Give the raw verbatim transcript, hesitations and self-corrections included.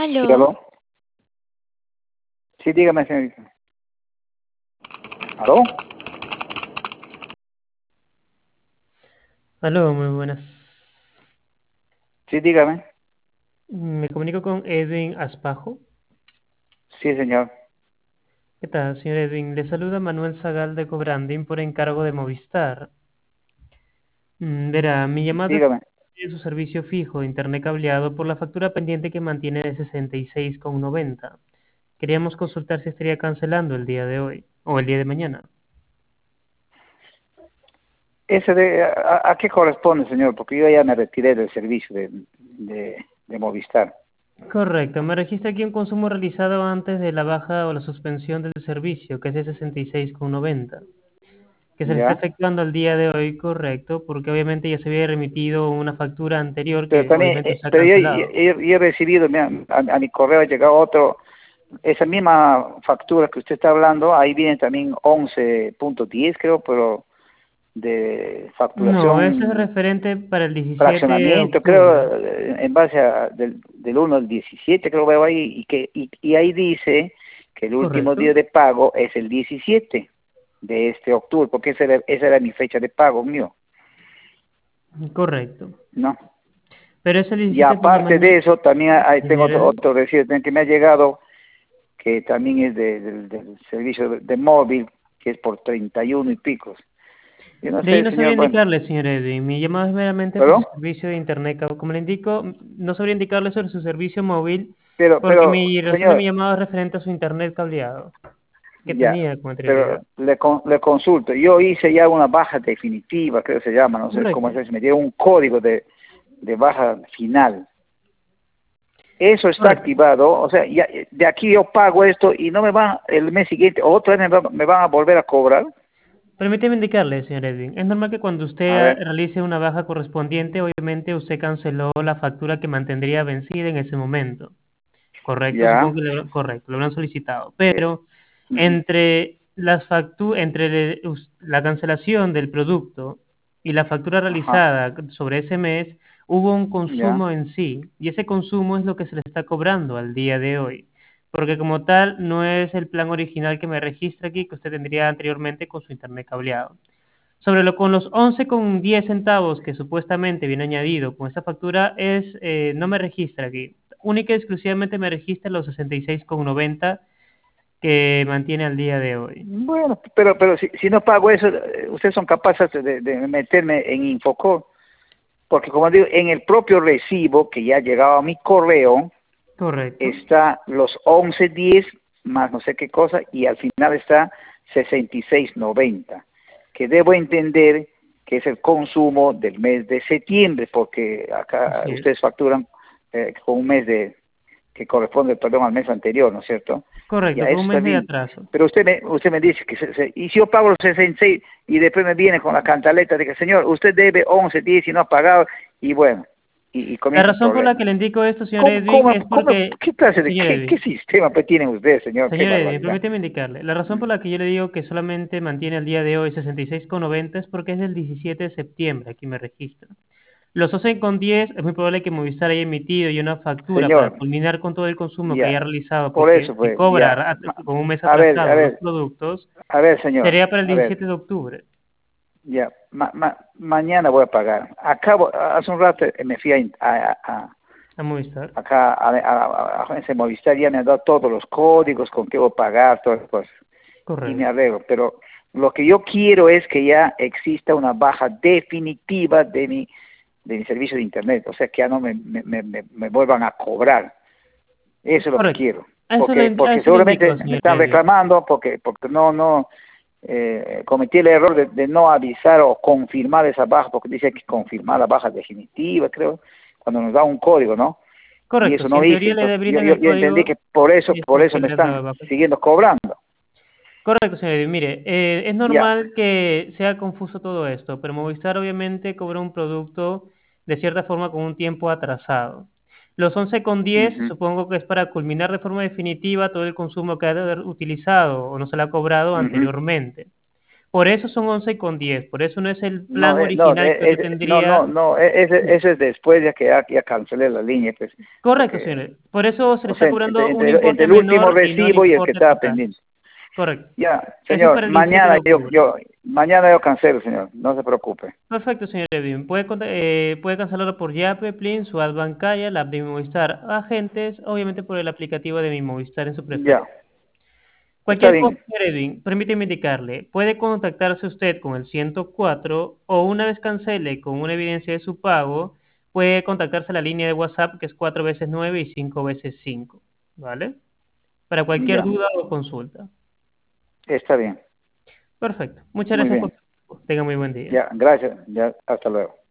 Sí, Aló. aló. Sí, dígame, señorita. ¿Aló? Aló, muy buenas. Sí, dígame. Me comunico con Edwin Aspajo. Sí, señor. ¿Qué tal, señor Edwin? Le saluda Manuel Zagal de Cobranding por encargo de Movistar. Mm, Verá, mi llamado es Dígame. de su servicio fijo de internet cableado por la factura pendiente que mantiene de sesenta y seis con noventa. Queríamos consultar si estaría cancelando el día de hoy o el día de mañana. ¿Ese de, a, a qué corresponde, señor? Porque yo ya me retiré del servicio de, de, de Movistar. Correcto, me registra aquí un consumo realizado antes de la baja o la suspensión del servicio, que es de sesenta y seis con noventa. Que se le está ¿Ya? efectuando al día de hoy, correcto, porque obviamente ya se había remitido una factura anterior Pero que también, obviamente eh, se ha pero yo, cancelado. yo- yo he recibido, mira, a, a mi correo ha llegado otro, esa misma factura que usted está hablando, ahí viene también once punto diez, creo, pero de No, ese es facturación, referente para el diecisiete de fraccionamiento, octubre. creo, eh, en base a del, del uno al diecisiete, creo veo ahí, y que y, y ahí dice que el último Correcto, día de pago es el diecisiete de este octubre, porque esa era, esa era mi fecha de pago mío, correcto. ¿no? Pero es el Y diecisiete por la aparte de mañana, eso, también hay- tengo otro, señora. otro recibo también que me ha llegado, que también es de- del del servicio de, de móvil, que es por treinta y uno y picos. Yo no De ahí sé, no sabría señor, bueno, indicarle, señor Edwin. Mi llamada es meramente por su ¿pero? servicio de internet. cab- Como le indico, no sabría indicarle sobre su servicio móvil, Pero, porque pero, mi razón de mi señor, llamada es referente a su internet cableado, que ya, tenía con pero anterioridad. le, con- le consulto. Yo hice ya una baja definitiva, creo que se llama, no sé cómo Correcto. es, me dio un código de, de baja final. Eso está Correcto. activado, o sea, ya, de aquí yo pago esto y no me van, el mes siguiente, otra vez me, va- me van a volver a cobrar. Permíteme indicarle, señor Edwin. Es normal que cuando usted A ah, ver, realice una baja correspondiente, obviamente usted canceló la factura que mantendría vencida en ese momento. Correcto, supongo ya, que le habrán- correcto, lo habrán solicitado. Pero ujú, entre las factu- entre le- us- la cancelación del producto y la factura ajá, realizada sobre ese mes, hubo un ya, consumo en sí, y ese consumo es lo que se le está cobrando al día de hoy. Porque como tal, no es el plan original que me registra aquí, que usted tendría anteriormente con su internet cableado. Sobre lo con los once con diez centavos que supuestamente viene añadido con esta factura es, eh, no me registra aquí. Única y exclusivamente me registra los sesenta y seis con noventa que mantiene al día de hoy. bueno, pero pero si, si no pago eso, eh, ustedes son capaces de, de meterme en Infocor, porque como digo, en el propio recibo que ya ha llegado a mi correo, Correcto. está los once diez más no sé qué cosa, y al final está sesenta y seis noventa, que debo entender que es el consumo del mes de septiembre, porque acá Así ustedes es. facturan eh, con un mes de que corresponde, perdón, al mes anterior, ¿no es cierto? Correcto, Ya, con eso un está mes de bien. atraso. Pero usted me, usted me dice que, se, se- y si yo pago los sesenta y seis y después me viene con la cantaleta de que, señor, usted debe once diez y no ha pagado, y bueno, y, y La comienza el razón por la problema. que le indico esto, señor ¿Cómo, Edwin, cómo, es cómo, porque, qué clase de, señor qué, qué Edwin, sistema pues tienen ustedes, señor? Qué señor Edwin, barbaridad. permíteme indicarle, la razón por Mm. la que yo le digo que solamente mantiene al día de hoy sesenta y seis con noventa es porque es del diecisiete de septiembre, aquí me registra. Los once con diez es muy probable que Movistar haya emitido ya una factura para Señor, culminar con todo el consumo que ya, haya realizado, por porque eso si pues, ya, cobra ma- con un mes a ver, a atrasado los ver, productos, a ver, señor, sería para el a ver, diecisiete de octubre. ya, ma- ma- mañana voy a pagar. Acabo, hace un rato eh, me fui a, a- a- A Movistar. acá a, a, a- a ese Movistar, ya me han dado todos los códigos con qué voy a pagar, todas las cosas, y me Correcto. arreglo, pero lo que yo quiero es que ya exista una baja definitiva de mi, de mi servicio de internet, o sea, que ya no me, me, me, me me vuelvan a cobrar. Eso es lo que Correcto. quiero. A eso le, Porque, a porque eso le indico, seguramente me señor están Edwin. reclamando porque, porque no, no, eh, cometí el error de, de no avisar o confirmar esa baja, porque dice que confirmar la baja definitiva, creo, cuando nos da un código, ¿no? Y Correcto, eso si no en hice. teoría le Entonces, yo, brindan yo, el yo entendí que código, por eso, es por eso porque me les da están baja. siguiendo cobrando. Correcto, señor Edwin. Mire, eh, es Ya. normal que sea confuso todo esto, pero Movistar obviamente cobra un producto de cierta forma con un tiempo atrasado. Los once con diez Ujú, supongo que es para culminar de forma definitiva todo el consumo que ha de haber utilizado o no se le ha cobrado ujú. anteriormente. Por eso son once con diez, por eso no es el No, plan eh, no, original que eh, usted es- no, no, tendría. no, e- ese, ese es después de que ya, ya cancelé la línea, pues, Correcto, porque, señor. Por eso se le o está sea, entre, cobrando un entre, entre importe el último menor y no el recibo y el que importe estaba total. pendiente. Correcto. Ya, Eso es señor, para el importe de mañana yo, octubre. yo, mañana yo cancelo, señor, no se preocupe. Perfecto, señor Edwin. Puede, conta- eh, puede cancelarlo por Yape, Plin, su app bancaria, la app de mi Movistar Agentes, obviamente por el aplicativo de mi Movistar en su Ya, preferencia. está Cualquier cosa, bien. señor Edwin, permíteme indicarle, puede contactarse usted con el ciento cuatro o una vez cancele con una evidencia de su pago, puede contactarse a la línea de WhatsApp que es cuatro veces nueve y cinco veces cinco, ¿vale? Para cualquier Ya, duda o consulta. está bien. Perfecto. Muchas Muy gracias por bien. su tiempo. Tenga muy buen día. Ya, gracias. Ya, hasta luego.